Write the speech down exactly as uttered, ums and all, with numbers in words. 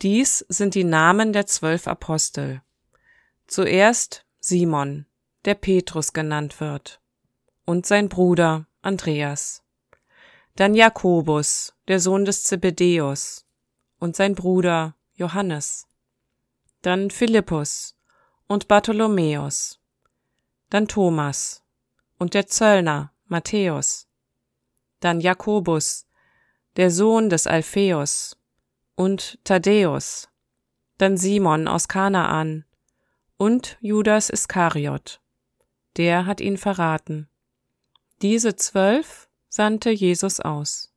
Dies sind die Namen der zwölf Apostel. Zuerst Simon, der Petrus genannt wird, und sein Bruder Andreas. Dann Jakobus, der Sohn des Zebedäus, und sein Bruder Johannes. Dann Philippus und Bartholomäus. Dann Thomas und der Zöllner Matthäus. Dann Jakobus, der Sohn des Alpheus, und Thaddäus. Dann Simon aus Kanaan und Judas Iskariot. Der hat ihn verraten. Diese zwölf sandte Jesus aus.